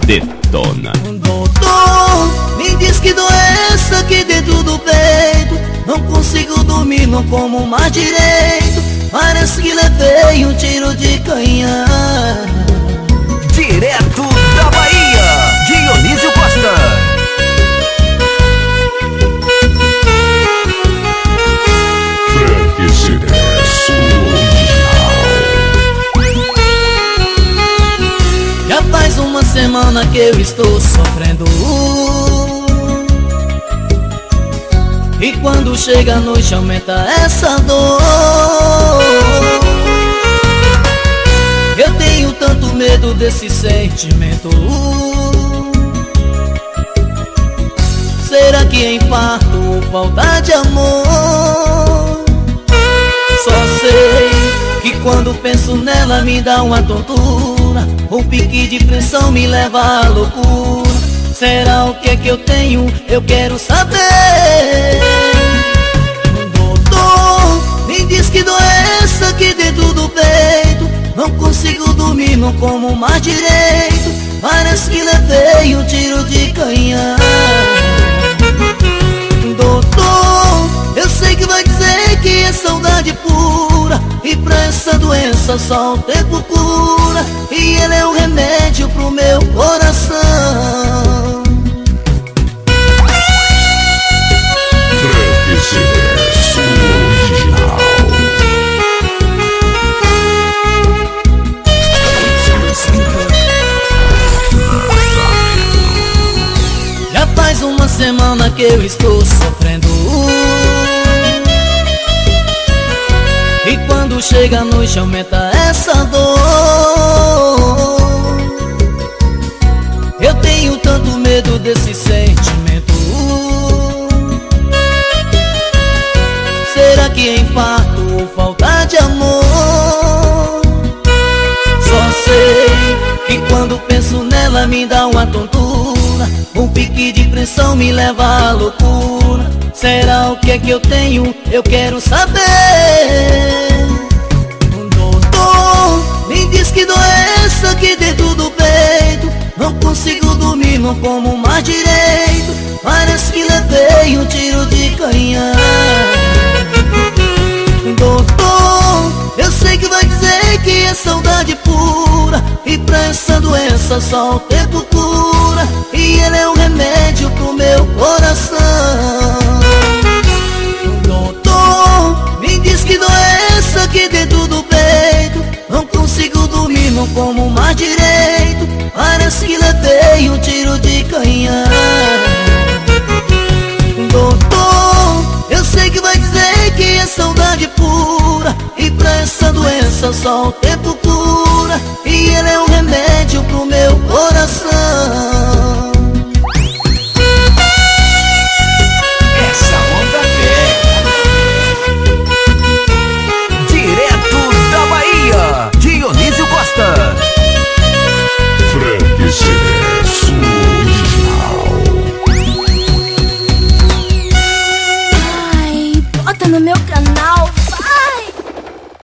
detona. Doutor, me diz que doença aqui dentro do peito. Não consigo dormir, não como mais direito. Parece que levei um tiro de canhão. Direto da Bahia, Dionísio Costa. Frank Cines, original. Já faz uma semana que eu estou sofrendo. E quando chega a noite aumenta essa dor. Eu tenho tanto medo desse sentimento. Será que é infarto ou falta de amor? Só sei que quando penso nela me dá uma tontura. Um pique de pressão me leva à loucura. Será o que é que eu tenho? Eu quero saber. Doutor, me diz que doença aqui dentro do peito. Não consigo dormir, não como mais direito. Parece que levei um tiro de canhão. Doutor, eu sei que vai dizer que é saudade pura. E pra essa doença só o tempo cura. E ele é um remédio pro meu coração. Frank Cines, original. Já faz uma semana que eu estou sofrendo. E quando chega a noite aumenta essa dor. Eu tenho tanto medo desse sentimento. Será que é infarto ou falta de amor? Só sei que quando penso nela me dá uma tontura. Um pique de pressão me leva à loucura. Será o que é que eu tenho? Eu quero saber. Doutor, me diz que doença aqui dentro do peito. Não consigo dormir, não como mais direito. Parece que levei um tiro de canhão. Doutor, eu sei que vai dizer que é saudade pura. E pra essa doença só o tempo cura. E ele é um remédio pro meu coração. Doutor, me diz que doença aqui dentro do peito. Não consigo dormir, não como mais direito. Parece que levei um tiro de canhão. Doutor, eu sei que vai dizer que é saudade pura. E pra essa doença só o tempo cura. E ele é um remédio pro meu coração.